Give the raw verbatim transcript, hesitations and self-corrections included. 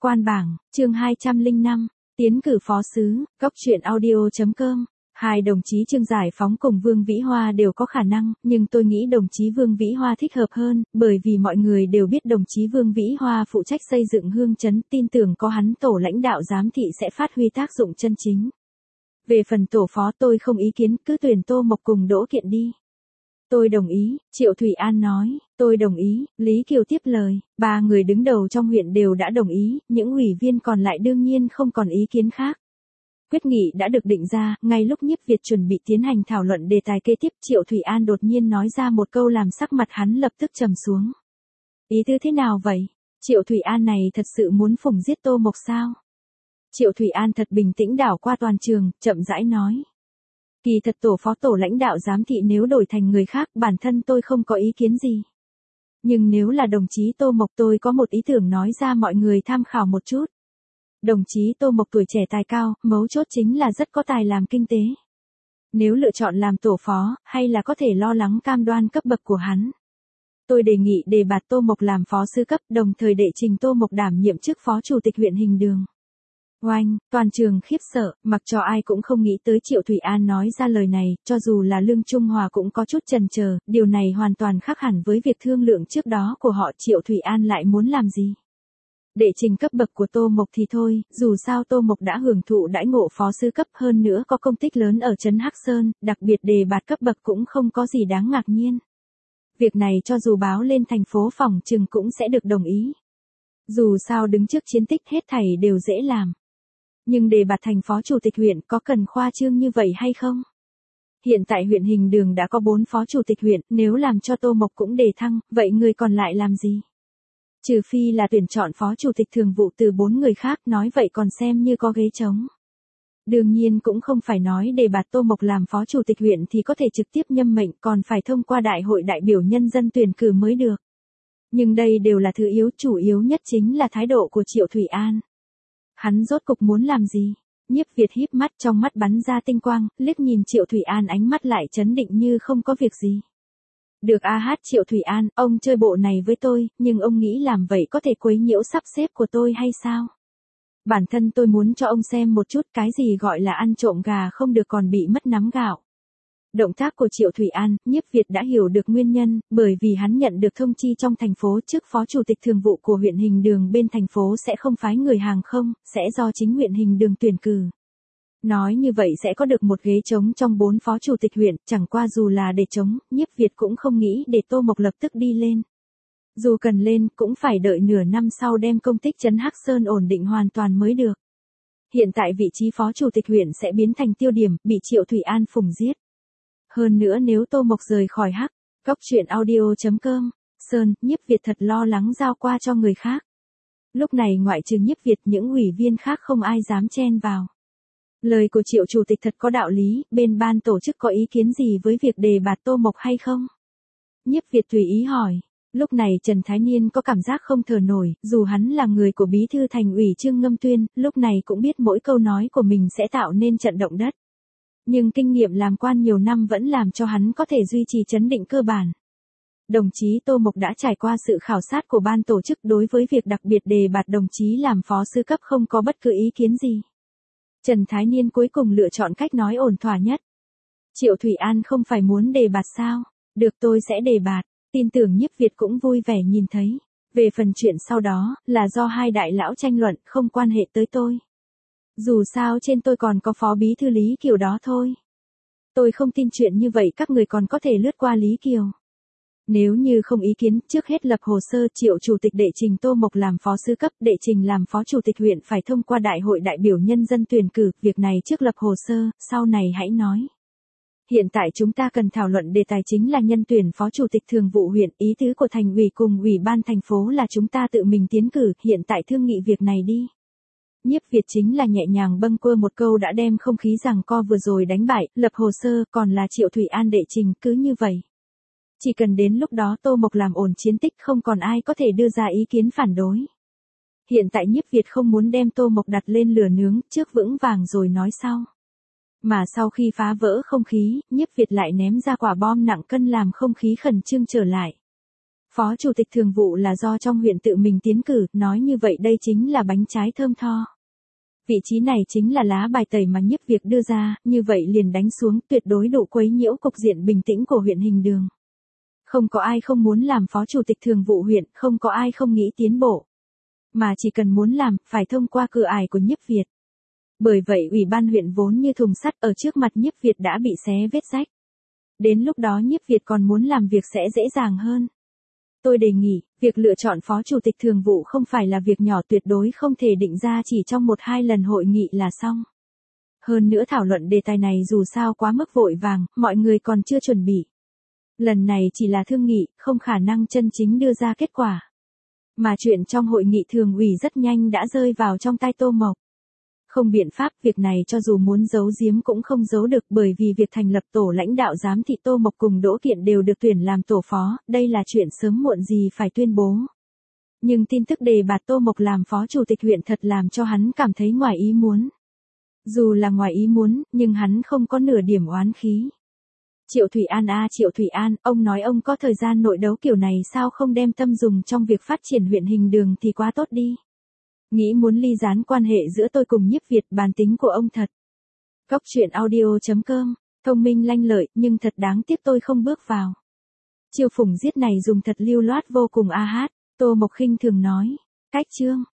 Quan bảng, chương hai trăm lẻ năm, tiến cử phó sứ, góc truyện audio chấm com. Hai đồng chí Trương Giải Phóng cùng Vương Vĩ Hoa đều có khả năng, nhưng tôi nghĩ đồng chí Vương Vĩ Hoa thích hợp hơn, bởi vì mọi người đều biết đồng chí Vương Vĩ Hoa phụ trách xây dựng Hương Trấn, tin tưởng có hắn tổ lãnh đạo giám thị sẽ phát huy tác dụng chân chính. Về phần tổ phó tôi không ý kiến, cứ tuyển Tô Mộc cùng Đỗ Kiện đi. Tôi đồng ý, Triệu Thủy An nói, tôi đồng ý, Lý Kiều tiếp lời, ba người đứng đầu trong huyện đều đã đồng ý, những ủy viên còn lại đương nhiên không còn ý kiến khác. Quyết nghị đã được định ra, ngay lúc Nhiếp Việt chuẩn bị tiến hành thảo luận đề tài kế tiếp, Triệu Thủy An đột nhiên nói ra một câu làm sắc mặt hắn lập tức trầm xuống. Ý tứ thế nào vậy? Triệu Thủy An này thật sự muốn phủng giết Tô Mộc sao? Triệu Thủy An thật bình tĩnh đảo qua toàn trường, chậm rãi nói. Kỳ thật tổ phó tổ lãnh đạo giám thị nếu đổi thành người khác, bản thân tôi không có ý kiến gì. Nhưng nếu là đồng chí Tô Mộc, tôi có một ý tưởng nói ra mọi người tham khảo một chút. Đồng chí Tô Mộc tuổi trẻ tài cao, mấu chốt chính là rất có tài làm kinh tế. Nếu lựa chọn làm tổ phó, hay là có thể lo lắng cam đoan cấp bậc của hắn. Tôi đề nghị đề bạt Tô Mộc làm phó sư cấp, đồng thời đệ trình Tô Mộc đảm nhiệm chức phó chủ tịch huyện Hình Đường. Oanh, toàn trường khiếp sợ, mặc cho ai cũng không nghĩ tới Triệu Thủy An nói ra lời này, cho dù là Lương Trung Hòa cũng có chút chần chờ, điều này hoàn toàn khác hẳn với việc thương lượng trước đó của họ. Triệu Thủy An lại muốn làm gì? Đệ trình cấp bậc của Tô Mộc thì thôi, dù sao Tô Mộc đã hưởng thụ đãi ngộ phó sư cấp, hơn nữa có công tích lớn ở trấn Hắc Sơn, đặc biệt đề bạt cấp bậc cũng không có gì đáng ngạc nhiên. Việc này cho dù báo lên thành phố phòng trừng cũng sẽ được đồng ý. Dù sao đứng trước chiến tích hết thảy đều dễ làm. Nhưng đề bạt thành phó chủ tịch huyện có cần khoa trương như vậy hay không? Hiện tại huyện Hình Đường đã có bốn phó chủ tịch huyện, nếu làm cho Tô Mộc cũng đề thăng, vậy người còn lại làm gì? Trừ phi là tuyển chọn phó chủ tịch thường vụ từ bốn người khác, nói vậy còn xem như có ghế trống. Đương nhiên cũng không phải nói đề bạt Tô Mộc làm phó chủ tịch huyện thì có thể trực tiếp nhâm mệnh, còn phải thông qua đại hội đại biểu nhân dân tuyển cử mới được. Nhưng đây đều là thứ yếu, chủ yếu nhất chính là thái độ của Triệu Thủy An. Hắn rốt cục muốn làm gì? Nhiếp Việt híp mắt, trong mắt bắn ra tinh quang, liếc nhìn Triệu Thủy An, ánh mắt lại trấn định như không có việc gì. Được a hát Triệu Thủy An, ông chơi bộ này với tôi, nhưng ông nghĩ làm vậy có thể quấy nhiễu sắp xếp của tôi hay sao? Bản thân tôi muốn cho ông xem một chút cái gì gọi là ăn trộm gà không được còn bị mất nắm gạo. Động tác của Triệu Thủy An, Nhiếp Việt đã hiểu được nguyên nhân, bởi vì hắn nhận được thông chi trong thành phố trước phó chủ tịch thường vụ của huyện Hình Đường bên thành phố sẽ không phái người hàng không, sẽ do chính huyện Hình Đường tuyển cử. Nói như vậy sẽ có được một ghế trống trong bốn phó chủ tịch huyện, chẳng qua dù là để trống, Nhiếp Việt cũng không nghĩ để Tô Mộc lập tức đi lên. Dù cần lên, cũng phải đợi nửa năm sau đem công tích trấn Hắc Sơn ổn định hoàn toàn mới được. Hiện tại vị trí phó chủ tịch huyện sẽ biến thành tiêu điểm, bị Triệu Thủy An phủng giết. Hơn nữa nếu Tô Mộc rời khỏi Hắc, góc truyện audio chấm com, Sơn, Nhiếp Việt thật lo lắng giao qua cho người khác. Lúc này ngoại trừ Nhiếp Việt, những ủy viên khác không ai dám chen vào. Lời của Triệu chủ tịch thật có đạo lý, bên ban tổ chức có ý kiến gì với việc đề bạt Tô Mộc hay không? Nhiếp Việt tùy ý hỏi. Lúc này Trần Thái Niên có cảm giác không thở nổi, dù hắn là người của bí thư thành ủy Trương Ngâm Tuyên, lúc này cũng biết mỗi câu nói của mình sẽ tạo nên trận động đất. Nhưng kinh nghiệm làm quan nhiều năm vẫn làm cho hắn có thể duy trì trấn định cơ bản. Đồng chí Tô Mộc đã trải qua sự khảo sát của ban tổ chức, đối với việc đặc biệt đề bạt đồng chí làm phó sư cấp không có bất cứ ý kiến gì. Trần Thái Niên cuối cùng lựa chọn cách nói ổn thỏa nhất. Triệu Thủy An không phải muốn đề bạt sao? Được, tôi sẽ đề bạt. Tin tưởng Nhiếp Việt cũng vui vẻ nhìn thấy. Về phần chuyện sau đó, là do hai đại lão tranh luận, không quan hệ tới tôi. Dù sao trên tôi còn có phó bí thư Lý Kiều đó thôi. Tôi không tin chuyện như vậy các người còn có thể lướt qua Lý Kiều. Nếu như không ý kiến, trước hết lập hồ sơ Triệu chủ tịch đệ trình Tô Mộc làm phó sư cấp, đệ trình làm phó chủ tịch huyện phải thông qua đại hội đại biểu nhân dân tuyển cử, việc này trước lập hồ sơ, sau này hãy nói. Hiện tại chúng ta cần thảo luận đề tài chính là nhân tuyển phó chủ tịch thường vụ huyện, ý tứ của thành ủy cùng ủy ban thành phố là chúng ta tự mình tiến cử, hiện tại thương nghị việc này đi. Nhiếp Việt chính là nhẹ nhàng bâng quơ một câu đã đem không khí giằng co vừa rồi đánh bại, lập hồ sơ, còn là Triệu Thủy An đệ trình, cứ như vậy. Chỉ cần đến lúc đó Tô Mộc làm ổn chiến tích không còn ai có thể đưa ra ý kiến phản đối. Hiện tại Nhiếp Việt không muốn đem Tô Mộc đặt lên lửa nướng, trước vững vàng rồi nói sau. Mà sau khi phá vỡ không khí, Nhiếp Việt lại ném ra quả bom nặng cân làm không khí khẩn trương trở lại. Phó chủ tịch thường vụ là do trong huyện tự mình tiến cử, nói như vậy đây chính là bánh trái thơm tho. Vị trí này chính là lá bài tẩy mà Nhiếp Việt đưa ra, như vậy liền đánh xuống tuyệt đối đủ quấy nhiễu cục diện bình tĩnh của huyện Hình Đường. Không có ai không muốn làm phó chủ tịch thường vụ huyện, không có ai không nghĩ tiến bộ. Mà chỉ cần muốn làm, phải thông qua cửa ải của Nhiếp Việt. Bởi vậy ủy ban huyện vốn như thùng sắt ở trước mặt Nhiếp Việt đã bị xé vết rách. Đến lúc đó Nhiếp Việt còn muốn làm việc sẽ dễ dàng hơn. Tôi đề nghị, việc lựa chọn phó chủ tịch thường vụ không phải là việc nhỏ, tuyệt đối không thể định ra chỉ trong một hai lần hội nghị là xong. Hơn nữa thảo luận đề tài này dù sao quá mức vội vàng, mọi người còn chưa chuẩn bị. Lần này chỉ là thương nghị, không khả năng chân chính đưa ra kết quả. Mà chuyện trong hội nghị thường ủy rất nhanh đã rơi vào trong tay Tô Mộc. Không biện pháp, việc này cho dù muốn giấu giếm cũng không giấu được, bởi vì việc thành lập tổ lãnh đạo giám thị Tô Mộc cùng Đỗ Kiện đều được tuyển làm tổ phó, đây là chuyện sớm muộn gì phải tuyên bố. Nhưng tin tức đề bạt Tô Mộc làm phó chủ tịch huyện thật làm cho hắn cảm thấy ngoài ý muốn. Dù là ngoài ý muốn, nhưng hắn không có nửa điểm oán khí. Triệu Thủy An a à, Triệu Thủy An, ông nói ông có thời gian nội đấu kiểu này sao không đem tâm dùng trong việc phát triển huyện Hình Đường thì quá tốt đi. Nghĩ muốn ly gián quan hệ giữa tôi cùng Nhiếp Việt, bản tính của ông thật. Cóc truyện audio chấm com, thông minh lanh lợi, nhưng thật đáng tiếc tôi không bước vào. Chiêu phủng giết này dùng thật lưu loát vô cùng a hát, Tô Mộc khinh thường nói. Cách chương.